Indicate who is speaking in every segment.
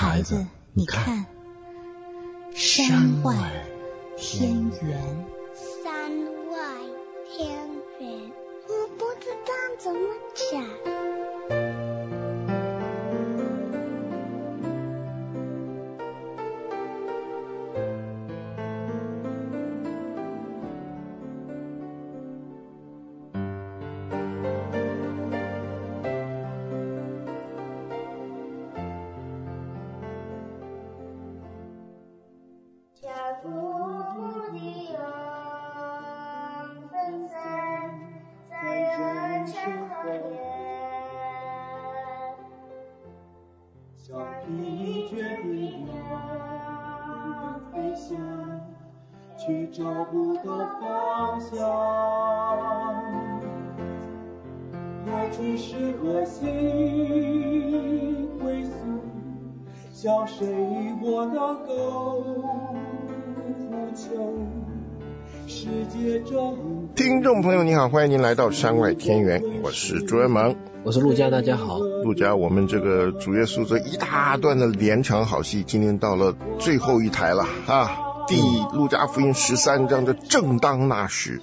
Speaker 1: 孩子，你看，山外天圆。
Speaker 2: 山外天圆，我不知道怎么讲。
Speaker 3: 去找不到方向，来去是何心归宿，向谁我能够呼求？世界中，
Speaker 4: 听众朋友你好，欢迎您来到山外天圆，我是朱元萌，
Speaker 5: 我是陆家，大家好。
Speaker 4: 陆家，我们这个主耶稣这一大段的连场好戏，今天到了最后一台了啊！路加福音13章的正当那时，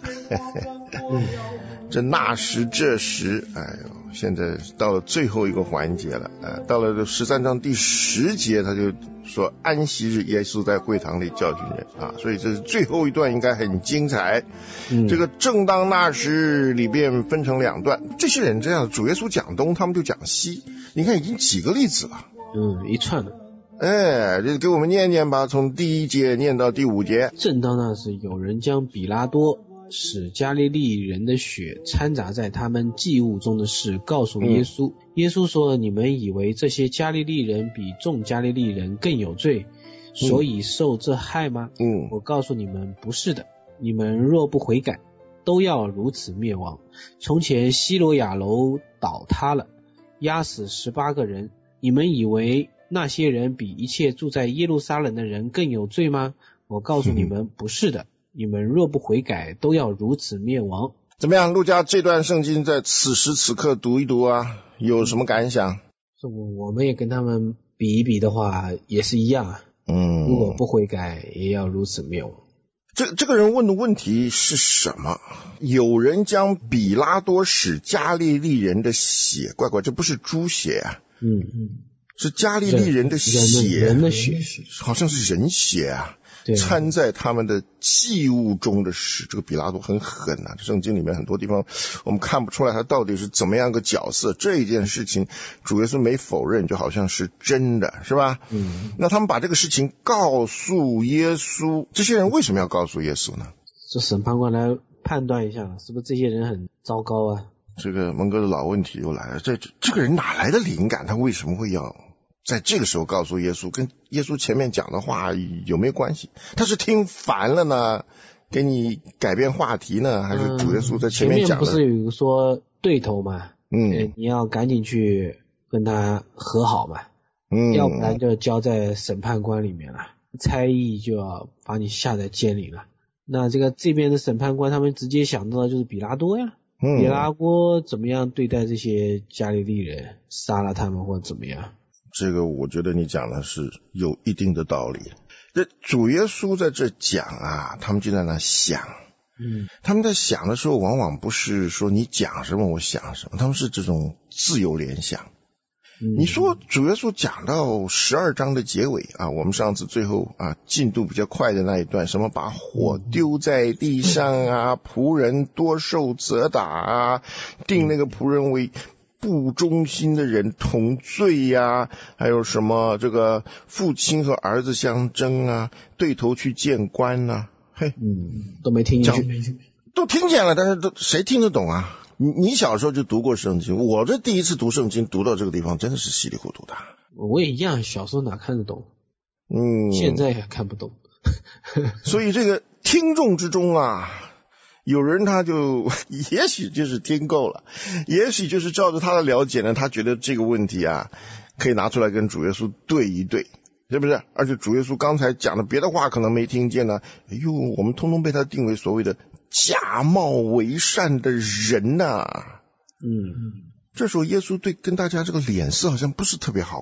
Speaker 4: 这那时这时，哎呦，现在到了最后一个环节了，到了13章第10节，他就说安息日耶稣在会堂里教训人啊，所以这是最后一段应该很精彩。这个正当那时里边分成2段，这些人这样，主耶稣讲东，他们就讲西，你看已经几个例子了，
Speaker 5: 一串的。
Speaker 4: 就给我们念念吧，从第1节念到第5节。
Speaker 5: 正当那时，有人将比拉多使加利利人的血掺杂在他们祭物中的事告诉耶稣。耶稣说：你们以为这些加利利人比众加利利人更有罪，所以受这害吗？我告诉你们，不是的。你们若不悔改，都要如此灭亡。从前西罗亚楼倒塌了，压死18个人，你们以为那些人比一切住在耶路撒冷的人更有罪吗？我告诉你们，不是的。你们若不悔改，都要如此灭亡。
Speaker 4: 怎么样，陆家这段圣经在此时此刻读一读啊，有什么感想？
Speaker 5: 我们也跟他们比一比的话，也是一样啊。如果不悔改，也要如此灭亡。
Speaker 4: 这个人问的问题是什么？有人将比拉多使加利利人的血，乖乖，这不是猪血啊。是加利利人的血，
Speaker 5: 人的血，
Speaker 4: 好像是人血啊，掺在他们的祭物中的事。这个比拉多很狠啊，圣经里面很多地方我们看不出来他到底是怎么样个角色。这一件事情主耶稣没否认，就好像是真的，是吧？那他们把这个事情告诉耶稣，这些人为什么要告诉耶稣呢？
Speaker 5: 这审判官来判断一下，是不是这些人很糟糕啊？
Speaker 4: 这个蒙哥的老问题又来了，这个人哪来的灵感？他为什么会要在这个时候告诉耶稣？跟耶稣前面讲的话有没有关系？他是听烦了呢，给你改变话题呢，还是主耶稣在前面讲的？
Speaker 5: 前面不是有一个说对头嘛？你要赶紧去跟他和好嘛，要不然就交在审判官里面了，猜疑就要把你下在监里了。那这边的审判官他们直接想到的就是比拉多呀。比拉多怎么样对待这些加利利人，杀了他们或怎么样？
Speaker 4: 这个我觉得你讲的是有一定的道理。这主耶稣在这讲啊，他们就在那想。他们在想的时候往往不是说你讲什么我想什么，他们是这种自由联想。你说主耶稣讲到12章的结尾啊，我们上次最后啊进度比较快的那一段，什么把火丢在地上啊，仆人多受责打啊，定那个仆人为不忠心的人同罪呀，还有什么这个父亲和儿子相争啊，对头去见官啊，
Speaker 5: 都没听进去，
Speaker 4: 都听见了，但是谁听得懂啊？你小时候就读过圣经，我这第一次读圣经读到这个地方真的是稀里糊涂的。
Speaker 5: 我也一样，小时候哪看得懂，现在也看不懂。
Speaker 4: 所以这个听众之中啊，有人他就也许就是听够了，也许就是照着他的了解呢，他觉得这个问题啊可以拿出来跟主耶稣对一对，是不是？而且主耶稣刚才讲的别的话可能没听见呢，我们通通被他定为所谓的假冒为善的人啊。这时候耶稣跟大家这个脸色好像不是特别好看，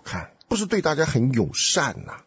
Speaker 4: 不是对大家很友善呐？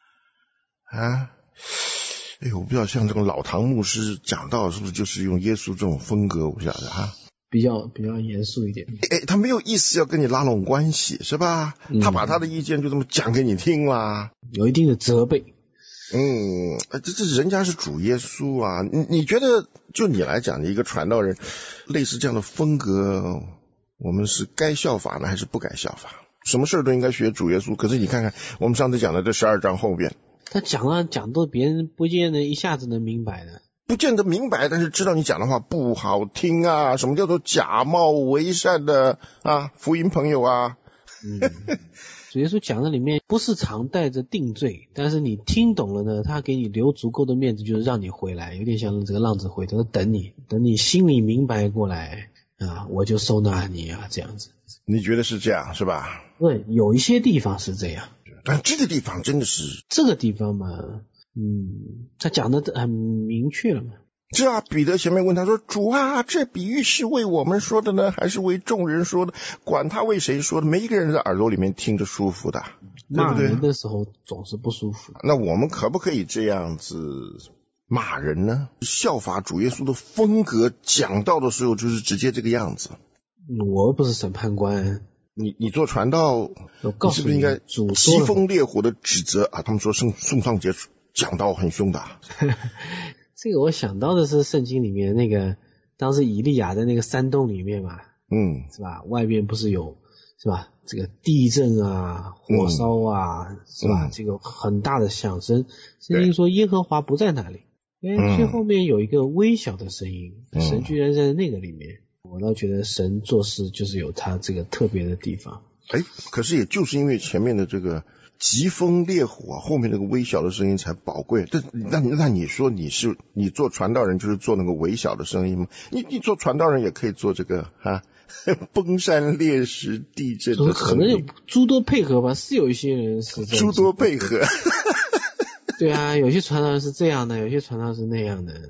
Speaker 4: 哎呦，我不知道像这个老唐牧师讲道是不是就是用耶稣这种风格，我不晓得
Speaker 5: 比较严肃一点。
Speaker 4: 他没有意思要跟你拉拢关系，是吧？他把他的意见就这么讲给你听啦，
Speaker 5: 有一定的责备。
Speaker 4: 这人家是主耶稣啊，你觉得就你来讲，你一个传道人，类似这样的风格，我们是该效法呢，还是不该效法？什么事都应该学主耶稣，可是你看看我们上次讲的这12章后边，
Speaker 5: 他讲都别人不见得一下子能明白的。
Speaker 4: 不见得明白，但是知道你讲的话不好听啊，什么叫做假冒为善的福音朋友啊。
Speaker 5: 主耶稣讲的里面不是常带着定罪，但是你听懂了呢，他给你留足够的面子，就是让你回来，有点像这个浪子回头，等你心里明白过来我就收纳你这样子。你
Speaker 4: 觉得是这样是吧？
Speaker 5: 对，有一些地方是这样，
Speaker 4: 但这个地方真的是，
Speaker 5: 这个地方嘛，他讲的很明确了嘛。
Speaker 4: 是啊，彼得前面问他说，主啊，这比喻是为我们说的呢，还是为众人说的？管他为谁说的，每一个人在耳朵里面听着舒服的，对不对？
Speaker 5: 骂人的时候总是不舒服。
Speaker 4: 那我们可不可以这样子骂人呢？效法主耶稣的风格，讲道的时候就是直接这个样子。
Speaker 5: 我又不是审判官，
Speaker 4: 你做传道，你是不是应该疾风烈火的指责他们说宋尚杰讲道很凶的。
Speaker 5: 这个我想到的是圣经里面那个当时以利亚在那个山洞里面嘛，是吧？外面不是有是吧？这个地震火烧是吧？这个很大的响声，圣经说耶和华不在那里，最后面有一个微小的声音，神居然在那个里面。我倒觉得神做事就是有他这个特别的地方。
Speaker 4: 可是也就是因为前面的这个疾风烈火后面那个微小的声音才宝贵。那你说你做传道人就是做那个微小的声音吗？你做传道人也可以做这个崩山裂石地震的声音，
Speaker 5: 可能有诸多配合吧，是有一些人是这样，
Speaker 4: 诸多配合。
Speaker 5: 对啊，有些传道人是这样的，有些传道人是那样的。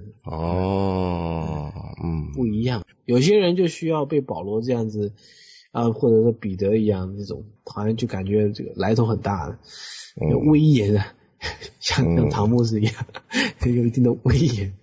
Speaker 5: 不一样。有些人就需要被保罗这样子或者是彼得一样，这种好像就感觉这个来头很大的，有威严的，像唐牧师一样，有一定的威严。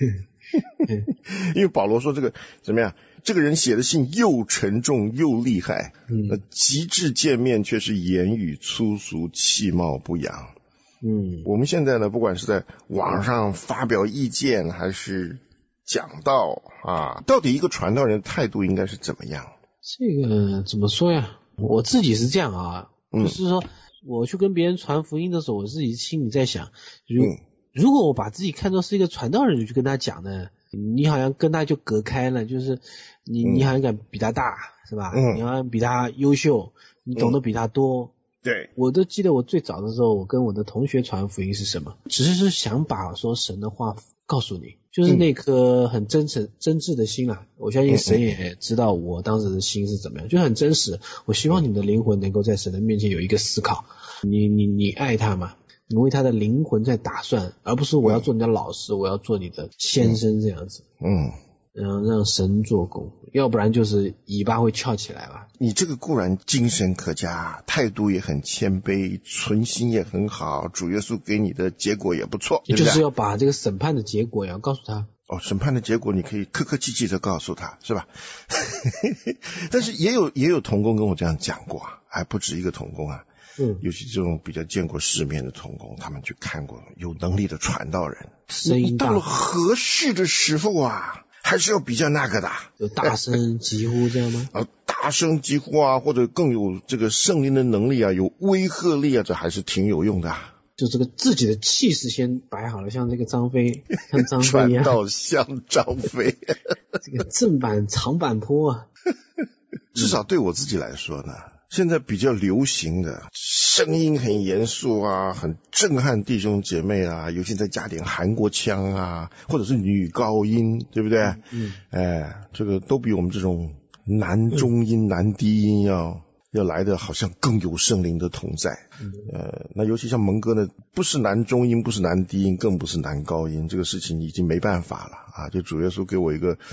Speaker 4: 因为保罗说这个怎么样？这个人写的信又沉重又厉害，极致见面却是言语粗俗，气貌不扬。我们现在呢，不管是在网上发表意见还是讲道到底一个传道人态度应该是怎么样？
Speaker 5: 这个怎么说呀？我自己是这样就是说我去跟别人传福音的时候，我自己心里在想，如果我把自己看作是一个传道人就去跟他讲呢，你好像跟他就隔开了，就是你好像敢比他大是吧？你好像比他优秀，你懂得比他多。
Speaker 4: 对，
Speaker 5: 我都记得我最早的时候，我跟我的同学传福音是什么？只是想把说神的话告诉你，就是那颗很真挚的心我相信神也知道我当时的心是怎么样，就很真实。我希望你的灵魂能够在神的面前有一个思考，你爱他嘛，你为他的灵魂在打算，而不是我要做你的老师，我要做你的先生这样子。让神做工，要不然就是尾巴会翘起来吧。
Speaker 4: 你这个固然精神可嘉，态度也很谦卑，存心也很好，主耶稣给你的结果也不错，
Speaker 5: 也就是要把这个审判的结果也要告诉他。
Speaker 4: 审判的结果你可以客客气气的告诉他，是吧？但是也有同工跟我这样讲过还不止一个同工尤其这种比较见过世面的同工，他们去看过有能力的传道人，你到了合适的时候还是要比较那个的，
Speaker 5: 有大声疾呼这样吗？
Speaker 4: 大声疾呼或者更有这个圣灵的能力有威吓力这还是挺有用的
Speaker 5: 就这个自己的气势先摆好了，像这个张飞一样，
Speaker 4: 传道像张飞
Speaker 5: 这个正版长坂坡
Speaker 4: 至少对我自己来说呢，现在比较流行的声音很严肃很震撼弟兄姐妹尤其再加点韩国腔或者是女高音，对不对？这个都比我们这种男中音男低音要来的好像更有圣灵的同在。那尤其像蒙哥呢，不是男中音，不是男低音，更不是男高音，这个事情已经没办法了就主耶稣给我一个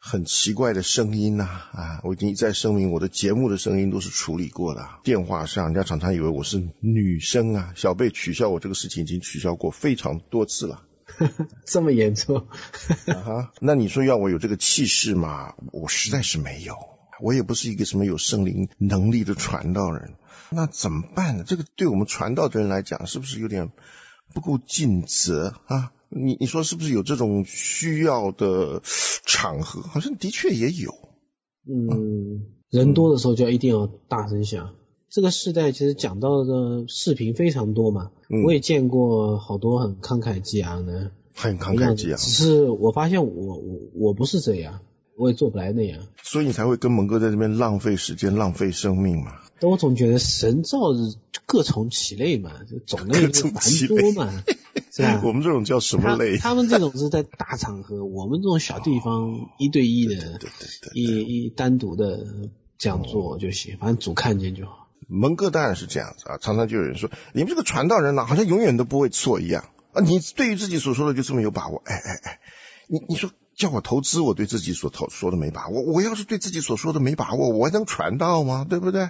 Speaker 4: 很奇怪的声音我已经一再声明，我的节目的声音都是处理过的。电话上人家常常以为我是女生小贝取笑我这个事情已经取笑过非常多次了。
Speaker 5: 这么严重？
Speaker 4: 那你说要我有这个气势嘛？我实在是没有，我也不是一个什么有圣灵能力的传道人。那怎么办呢？这个对我们传道的人来讲，是不是有点不够尽责啊？你说是不是有这种需要的场合？好像的确也有。
Speaker 5: 人多的时候就一定要大声响。这个世代其实讲到的视频非常多嘛，我也见过好多很慷慨激昂的，
Speaker 4: 很慷慨激昂。
Speaker 5: 只是我发现我不是这样，我也做不来那样。所
Speaker 4: 以你才会跟蒙哥在这边浪费时间、浪费生命嘛。
Speaker 5: 但我总觉得神造的各从其类嘛，种类繁多嘛，是吧？
Speaker 4: 我们这种叫什么类？
Speaker 5: 他们这种是在大场合，我们这种小地方一对一的，一单独的这样做就行，反正主看见就好。
Speaker 4: 蒙哥当然是这样子常常就有人说你们这个传道人好像永远都不会错一样你对于自己所说的就这么有把握。你说叫我投资，我对自己所说的没把握，我要是对自己所说的没把握，我还能传道吗？对不对？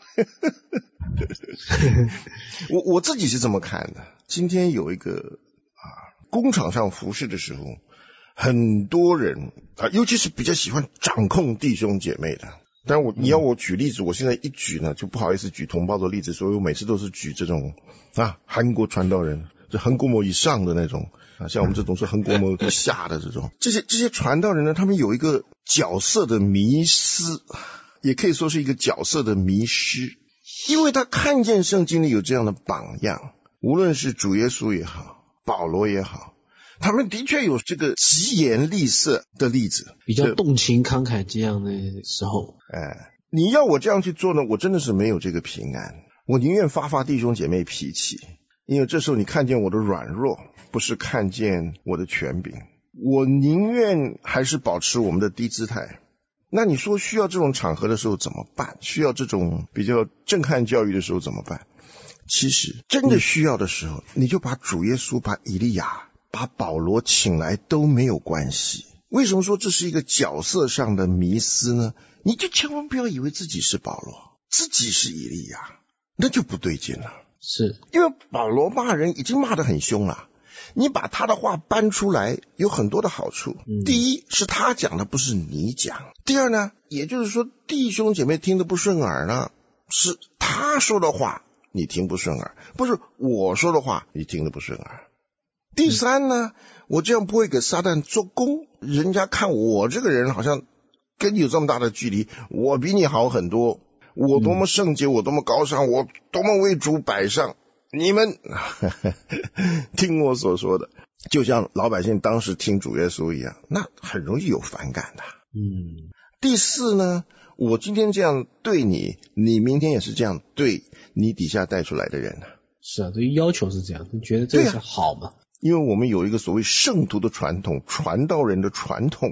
Speaker 4: 我自己是这么看的。今天有一个工场上服侍的时候，很多人尤其是比较喜欢掌控弟兄姐妹的。但你要我举例子，我现在一举呢就不好意思举同胞的例子，所以我每次都是举这种韩国传道人，就韩国模以上的那种像我们这种是韩国模以下的这种。这些传道人呢，他们有一个角色的迷思，也可以说是一个角色的迷失，因为他看见圣经里有这样的榜样，无论是主耶稣也好，保罗也好，他们的确有这个疾言厉色的例子，
Speaker 5: 比较动情慷慨激昂的时候。
Speaker 4: 你要我这样去做呢，我真的是没有这个平安。我宁愿发弟兄姐妹脾气，因为这时候你看见我的软弱，不是看见我的权柄。我宁愿还是保持我们的低姿态。那你说需要这种场合的时候怎么办？需要这种比较震撼教育的时候怎么办？其实真的需要的时候，你就把主耶稣、把以利亚、把保罗请来都没有关系。为什么说这是一个角色上的迷思呢？你就千万不要以为自己是保罗，自己是以利亚，那就不对劲了。
Speaker 5: 是
Speaker 4: 因为保罗骂人已经骂得很凶了，你把他的话搬出来有很多的好处。第一是他讲的不是你讲，第二呢，也就是说弟兄姐妹听得不顺耳呢，是他说的话你听不顺耳，不是我说的话你听得不顺耳。第三呢，我这样不会给撒旦做工，人家看我这个人好像跟你有这么大的距离，我比你好很多，我多么圣洁，我多么高尚，我多么为主摆上，你们听我所说的，就像老百姓当时听主耶稣一样，那很容易有反感的。第四呢，我今天这样对你，你明天也是这样对你底下带出来的人。
Speaker 5: 是对于要求是这样，你觉得这是好吗？
Speaker 4: 因为我们有一个所谓圣徒的传统，传道人的传统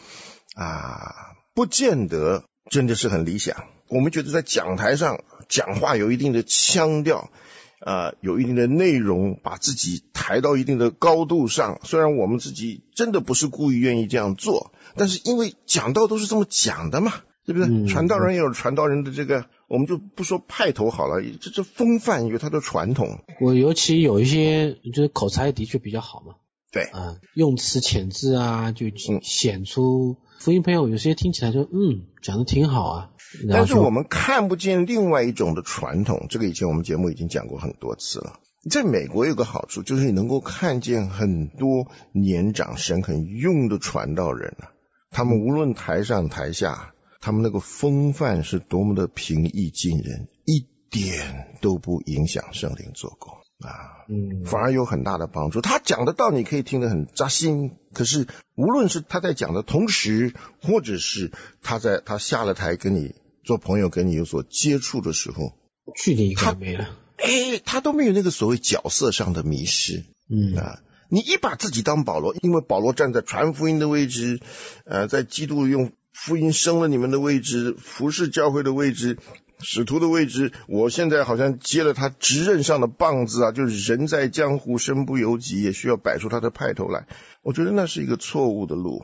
Speaker 4: 不见得真的是很理想。我们觉得在讲台上讲话有一定的腔调，有一定的内容，把自己抬到一定的高度上，虽然我们自己真的不是故意愿意这样做，但是因为讲道都是这么讲的嘛，对不对？传道人也有传道人的这个，我们就不说派头好了，这风范有它的传统。我
Speaker 5: 尤其有一些就是口才的确比较好嘛，
Speaker 4: 对，
Speaker 5: 用词遣字就显出福音朋友有些听起来就讲得挺好啊。
Speaker 4: 但是我们看不见另外一种的传统，这个以前我们节目已经讲过很多次了。在美国有个好处，就是你能够看见很多年长神很用的传道人他们无论台上台下，他们那个风范是多么的平易近人，一点都不影响圣灵做工反而有很大的帮助。他讲的道你可以听得很扎心，可是无论是他在讲的同时，或者是他下了台跟你做朋友，跟你有所接触的时候，
Speaker 5: 距离感没了，
Speaker 4: 他都没有那个所谓角色上的迷失。你一把自己当保罗，因为保罗站在传福音的位置，在基督用福音生了你们的位置，服侍教会的位置，使徒的位置，我现在好像接了他职任上的棒子就是人在江湖身不由己，也需要摆出他的派头来。我觉得那是一个错误的路。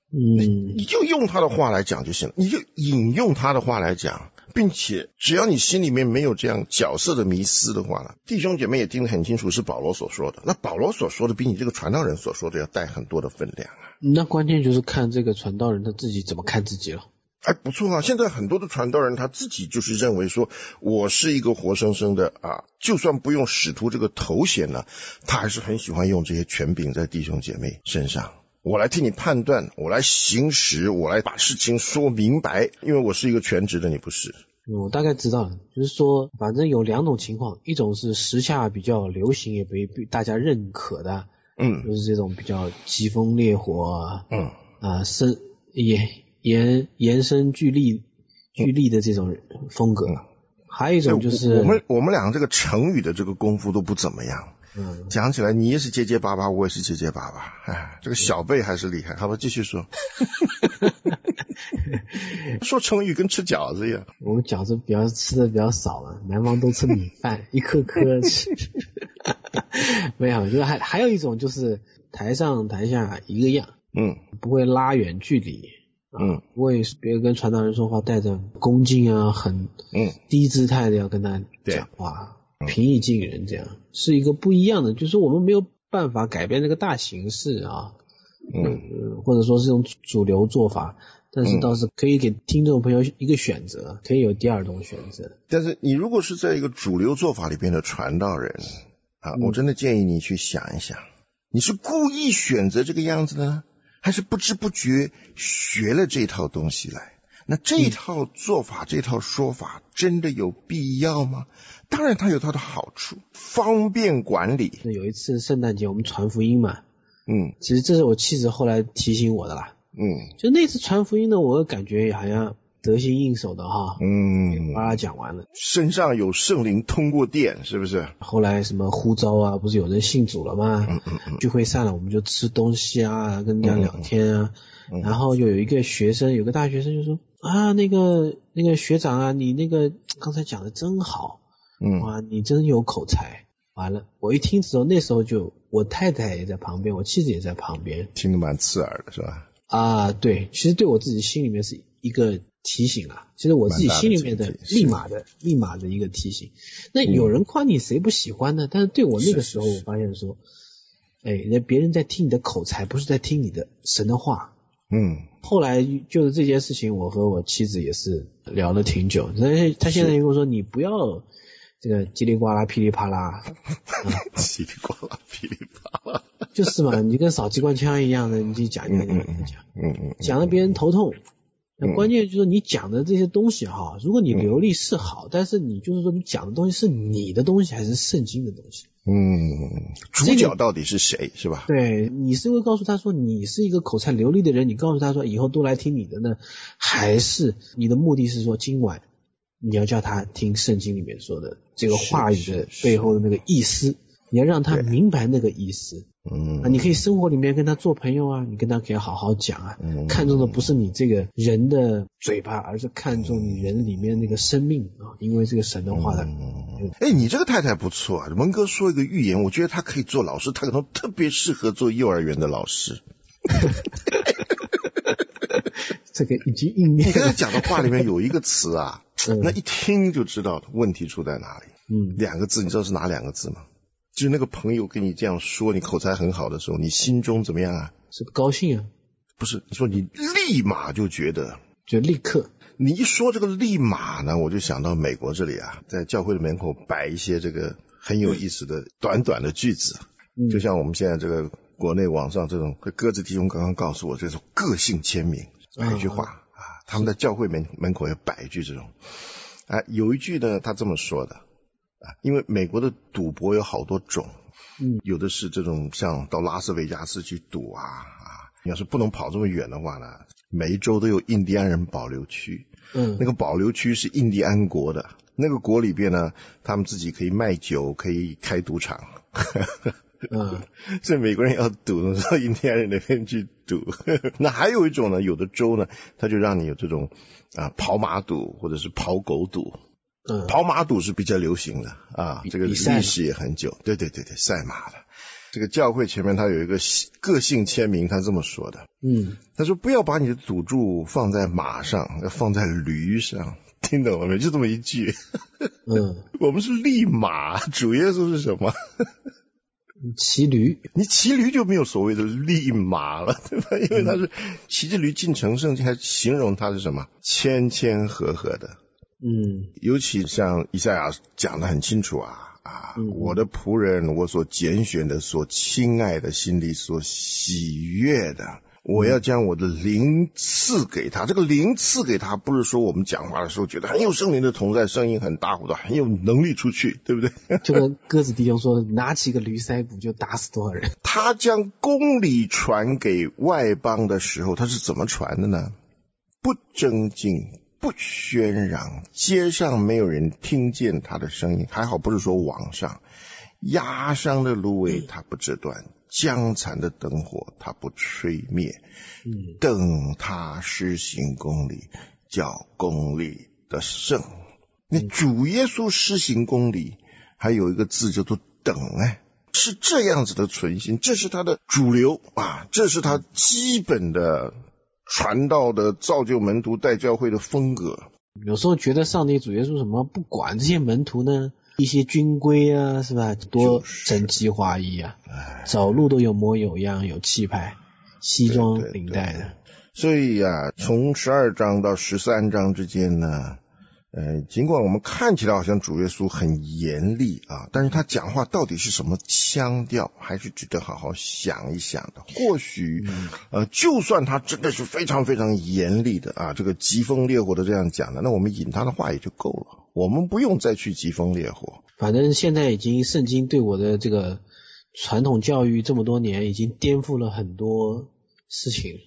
Speaker 4: 你就用他的话来讲就行了，你就引用他的话来讲，并且只要你心里面没有这样角色的迷思的话呢，弟兄姐妹也听得很清楚是保罗所说的，那保罗所说的比你这个传道人所说的要带很多的分量啊。
Speaker 5: 那关键就是看这个传道人他自己怎么看自己了。
Speaker 4: 哎，不错啊！现在很多的传道人他自己就是认为说，我是一个活生生的啊，就算不用使徒这个头衔呢，他还是很喜欢用这些权柄在弟兄姐妹身上。我来替你判断，我来行使，我来把事情说明白，因为我是一个全职的，你不是。
Speaker 5: 我大概知道了，就是说反正有2种情况，一种是时下比较流行也被大家认可的，就是这种比较疾风烈火延伸聚力的这种风格。还有一种就是
Speaker 4: 我们两个这个成语的这个功夫都不怎么样。讲起来你也是结结巴巴，我也是结结巴巴，哎，这个小贝还是厉害。好吧，继续说。说成语跟吃饺子一样。
Speaker 5: 我们饺子吃的比较少了，南方都吃米饭，一颗颗吃。没有，就是还有一种就是台上台下一个样，不会拉远距离，不会别跟传道人说话带着恭敬啊，很低姿态的要跟他讲话，平易近人，这样是一个不一样的，就是我们没有办法改变这个大形势啊，或者说是用主流做法，但是倒是可以给听众朋友一个选择，可以有第二种选择。
Speaker 4: 但是你如果是在一个主流做法里边的传道人啊，我真的建议你去想一想，你是故意选择这个样子呢，还是不知不觉学了这套东西来？那这套做法，这套说法真的有必要吗？当然它有它的好处，方便管理。
Speaker 5: 有一次圣诞节我们传福音嘛，其实这是我妻子后来提醒我的啦，就那次传福音呢，我感觉好像得心应手的哈，把它讲完了，
Speaker 4: 身上有圣灵通过电，是不是？
Speaker 5: 后来什么呼召啊，不是有人信主了吗？聚会散了，我们就吃东西啊，跟人家聊天啊，然后就有一个学生，有个大学生就说啊，那个学长啊，你那个刚才讲的真好，哇，你真有口才。完了，我一听之后，那时候就我太太也在旁边，我妻子也在旁边，
Speaker 4: 听得蛮刺耳的是吧？
Speaker 5: 啊，对，其实对我自己心里面是一个提醒啦，其实我自己心里面的立马的一个提醒。那有人夸你谁不喜欢呢？但是对我那个时候我发现说，那别人在听你的口才，不是在听你的神的话。后来就是这件事情，我和我妻子也是聊了挺久，他现在跟我说，你不要这个叽里呱啦噼里啪啦，
Speaker 4: 叽里呱啦噼里啪啦，
Speaker 5: 就是嘛，你跟扫机关枪一样的，你就讲讲了别人头痛。那关键就是你讲的这些东西哈，如果你流利是好，但是你就是说你讲的东西是你的东西还是圣经的东西？
Speaker 4: 主角到底是谁，是吧？
Speaker 5: 对，你是会告诉他说你是一个口才流利的人，你告诉他说以后都来听你的呢，还是你的目的是说今晚你要叫他听圣经里面说的这个话语的背后的那个意思，你要让他明白那个意思。你可以生活里面跟他做朋友啊，你跟他可以好好讲啊，看重的不是你这个人的嘴巴，而是看重你人里面那个生命啊，因为这个神的话的。
Speaker 4: 你这个太太不错啊，文哥说一个预言，我觉得他可以做老师，他可能特别适合做幼儿园的老师。
Speaker 5: 这个已经应验了。
Speaker 4: 你刚才讲的话里面有一个词啊，那一听就知道问题出在哪里。2个字，你知道是哪2个字吗？就是那个朋友跟你这样说，你口才很好的时候，你心中怎么样啊？
Speaker 5: 是不高兴啊？不
Speaker 4: 是，你说你立马就觉得，
Speaker 5: 就立刻。
Speaker 4: 你一说这个立马呢，我就想到美国这里啊，在教会的门口摆一些这个很有意思的短短的句子，就像我们现在这个国内网上这种鸽子弟兄刚刚告诉我这种个性签名，摆一句话啊，他们在教会门口也摆一句这种有一句呢，他这么说的。因为美国的赌博有好多种，有的是这种像到拉斯维加斯去赌你要是不能跑这么远的话呢，每一州都有印第安人保留区，那个保留区是印第安国的，那个国里边呢，他们自己可以卖酒，可以开赌场，所以美国人要赌的时候，印第安人那边去赌。那还有一种呢，有的州呢，他就让你有这种跑马赌或者是跑狗赌。跑马赌是比较流行的这个历史也很久，对，赛马的。 这个教会前面他有一个个性签名，他这么说的。他说不要把你的赌注放在马上，要放在驴上。听懂了没？就这么一句。我们是立马，主耶稣是什么？
Speaker 5: 骑驴。你
Speaker 4: 骑驴就没有所谓的立马了，对吧？因为他是骑着驴进城，圣经还形容他是什么？谦谦和和的。尤其像以赛亚讲得很清楚我的仆人，我所拣选的，所亲爱的，心里所喜悦的，我要将我的灵赐给他。这个灵赐给他，不是说我们讲话的时候觉得很有圣灵的同在，声音很大或者很有能力出去，对不对？
Speaker 5: 就跟鸽子弟兄说，拿起个驴腮骨就打死多少人。
Speaker 4: 他将公理传给外邦的时候，他是怎么传的呢？不争竞，不喧嚷，街上没有人听见他的声音，还好不是说网上。压伤的芦苇他不折断，将残的灯火他不吹灭。等他施行公理，叫公理得胜。那主耶稣施行公理，还有一个字叫做等，是这样子的存心，这是他的主流这是他基本的传道的造就门徒带教会的风格。
Speaker 5: 有时候觉得上帝主耶稣什么不管这些门徒呢，一些军规是吧，多整齐划一走路都有模有样，有气派，西装领带的。
Speaker 4: 所以从12章到13章之间呢，尽管我们看起来好像主耶稣很严厉但是他讲话到底是什么腔调，还是值得好好想一想的。或许就算他真的是非常非常严厉的这个疾风烈火的这样讲的，那我们引他的话也就够了，我们不用再去疾风烈火。
Speaker 5: 反正现在已经圣经对我的这个传统教育这么多年已经颠覆了很多事情，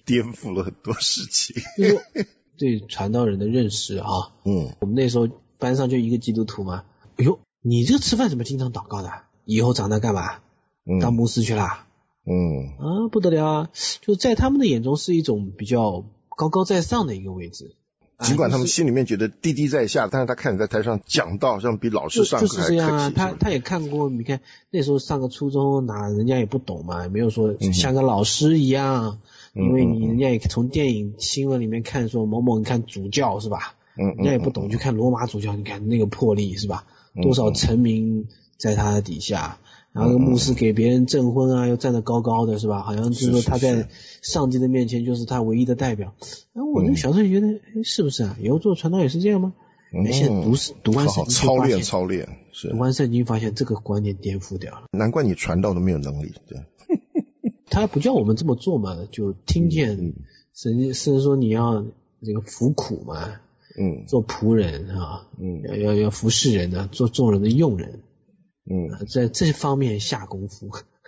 Speaker 5: 对传道人的认识我们那时候班上就一个基督徒嘛，哎呦，你这吃饭怎么经常祷告的？以后长大干嘛？当牧师去啦？不得了就在他们的眼中是一种比较高高在上的一个位置。
Speaker 4: 尽管他们心里面觉得低低在下，但是他看你在台上讲道，像比老师上课还客气。就是这样
Speaker 5: 他也看过，你看那时候上个初中人家也不懂嘛，没有说像个老师一样。因为人家也从电影新闻里面看说某某你看主教是吧，人家也不懂，就看罗马主教，你看那个魄力是吧，多少臣民在他的底下，然后牧师给别人证婚又站得高高的是吧，好像就是说他在上帝的面前就是他唯一的代表。然后我那个小时候觉得是不是以后做传道也是这样吗？现在读完圣经
Speaker 4: 操练是
Speaker 5: 读完圣经发现这个观念颠覆掉了。
Speaker 4: 难怪你传道都没有能力。对，
Speaker 5: 他不叫我们这么做嘛，就听见甚至说你要这个服苦嘛，做仆人要服侍人的，做众人的用人，在这方面下功夫。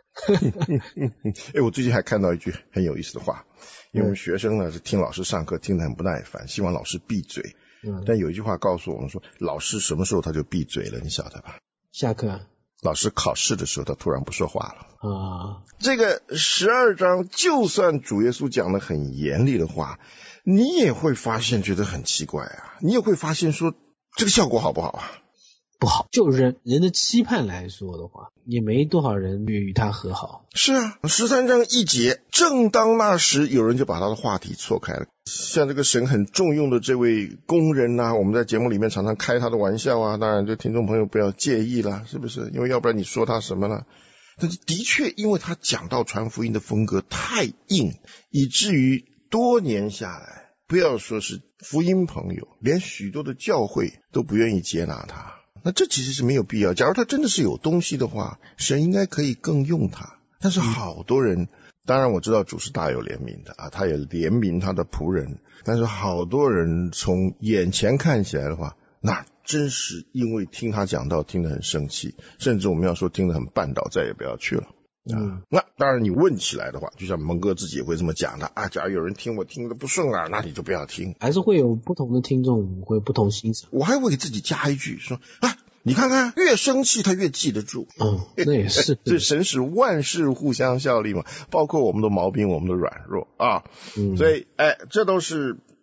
Speaker 4: 我最近还看到一句很有意思的话，因为我们学生呢是听老师上课听得很不耐烦，希望老师闭嘴。但有一句话告诉我们说，老师什么时候他就闭嘴了，你晓得吧？
Speaker 5: 下课。
Speaker 4: 老师考试的时候他突然不说话了这个12章就算主耶稣讲的很严厉的话，你也会发现觉得很奇怪你也会发现说这个效果好不好
Speaker 5: 不好。就人的期盼来说的话，也没多少人与他和好。
Speaker 4: 是13章1节，正当那时有人就把他的话题错开了。像这个神很重用的这位工人我们在节目里面常常开他的玩笑当然就听众朋友不要介意啦，是不是？因为要不然你说他什么呢？但是的确因为他讲道传福音的风格太硬，以至于多年下来，不要说是福音朋友，连许多的教会都不愿意接纳他。那这其实是没有必要，假如他真的是有东西的话，神应该可以更用他。但是好多人当然我知道主是大有怜悯的他也怜悯他的仆人，但是好多人从眼前看起来的话，那真是因为听他讲道听得很生气，甚至我们要说听得很绊倒，再也不要去了那当然你问起来的话，就像蒙哥自己也会这么讲的假如有人听我听得不顺那你就不要听。
Speaker 5: 还是会有不同的听众会有不同欣赏。
Speaker 4: 我还会给自己加一句说你看看越生气他越记得住
Speaker 5: 那也是
Speaker 4: 这神使万事互相效力嘛，包括我们的毛病我们的软弱所以这都是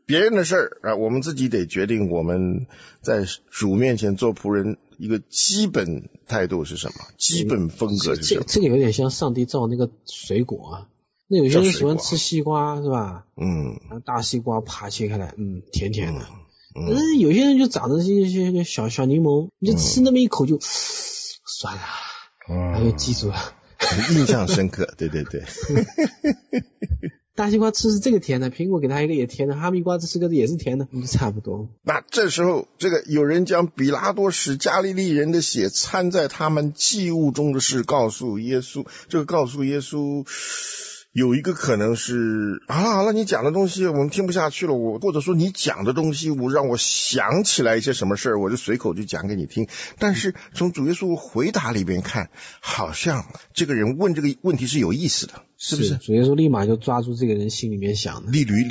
Speaker 4: 别人的事儿啊，我们自己得决定我们在主面前做仆人一个基本态度是什么，基本风格是什么。
Speaker 5: 这个有点像上帝造那个水果啊，那有些人喜欢吃西瓜是吧？大西瓜啪切开来，甜甜的。有些人就长得一些小柠檬，你就吃那么一口就酸了，他就记住了，
Speaker 4: 印象深刻。对对对。
Speaker 5: 大西瓜吃是这个甜的，苹果给他一个也甜的，哈密瓜这吃个也是甜的，差不多。
Speaker 4: 那这时候这个有人将比拉多使加利利人的血掺在他们祭物中的事告诉耶稣，这个告诉耶稣有一个可能是好了，你讲的东西我们听不下去了，或者说你讲的东西让我想起来一些什么事儿，我就随口就讲给你听。但是从主耶稣回答里边看，好像这个人问这个问题是有意思的，是不是？
Speaker 5: 主耶稣立马就抓住这个人心里面想的。
Speaker 4: 利驴，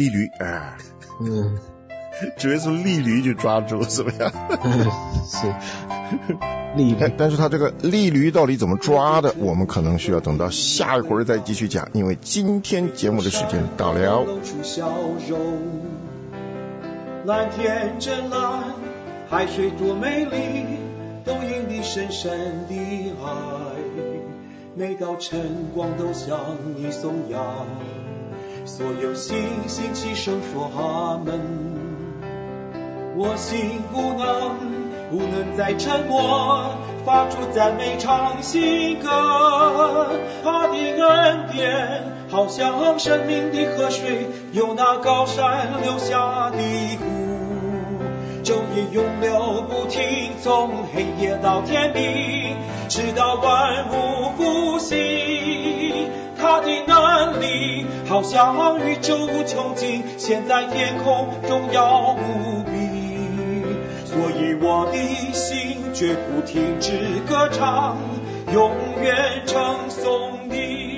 Speaker 4: 主耶稣利驴就抓住，怎么样？
Speaker 5: 是利驴，
Speaker 4: 但是他这个利驴到底怎么抓的，我们可能需要等到下一会儿再继续讲，因为今天节目的时间到了。
Speaker 3: 露出笑容，蓝天真蓝，海水多美丽，都因你深深的爱，每道晨光都向你颂扬，所有星星齐声说阿门。我心不能再沉默，发出赞美唱新歌。他的恩典好像生命的河水，由那高山流下的湖，昼夜永流不停，从黑夜到天明，直到万物复兴。他的能力好像宇宙无穷尽，现在天空荣耀无比，所以我的心绝不停止歌唱，永远称颂你。